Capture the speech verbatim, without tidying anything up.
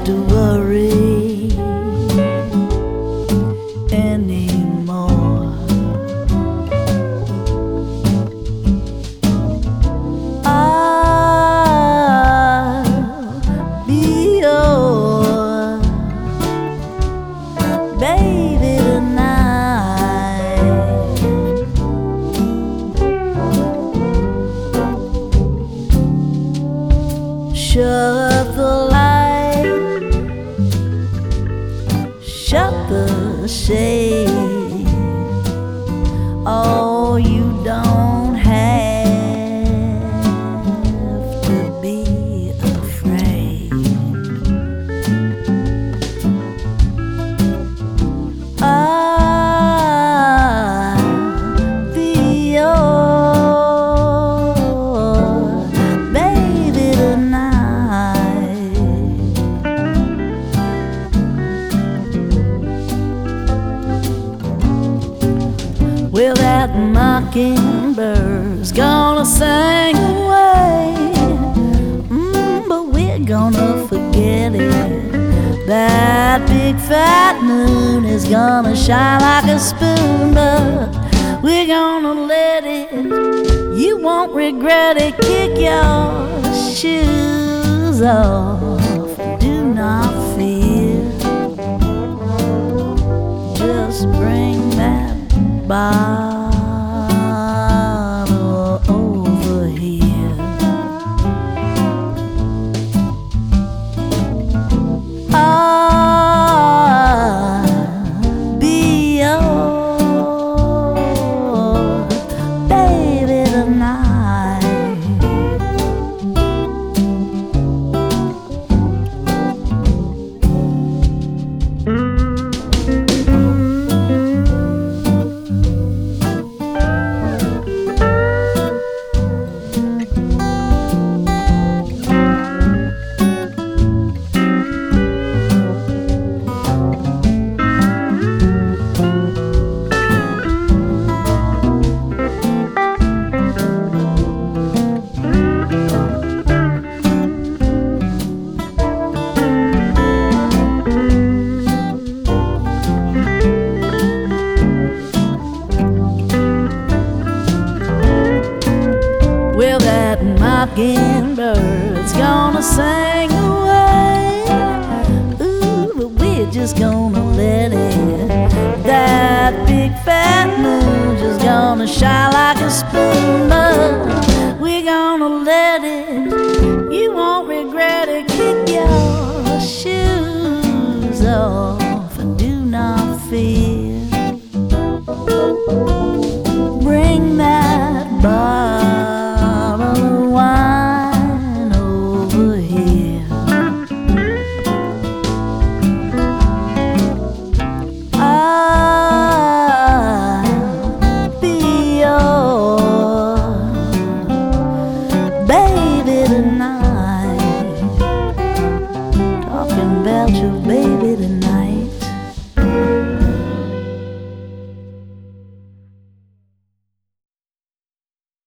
to worry anymore. I'll be your baby tonight. Shut the light, shut the shade. Oh, you don't have to be afraid. I'll be your baby tonight. Well, that mockingbird's gonna sing away, mm, but we're gonna forget it. That big fat moon is gonna shine like a spoon, but we're gonna let it. You won't regret it. Kick your shoes off, do not fear. Just bring that bottle over here. I'll be your baby tonight. Well, that mockingbird's gonna sing away, ooh, but we're just gonna let it. That big fat moon just gonna shine like a spoon, but we're gonna let it. You won't regret it. Kick your shoes off and do not fear. Bring that bottle of wine over here. I'll be your baby tonight. Talking about your baby tonight.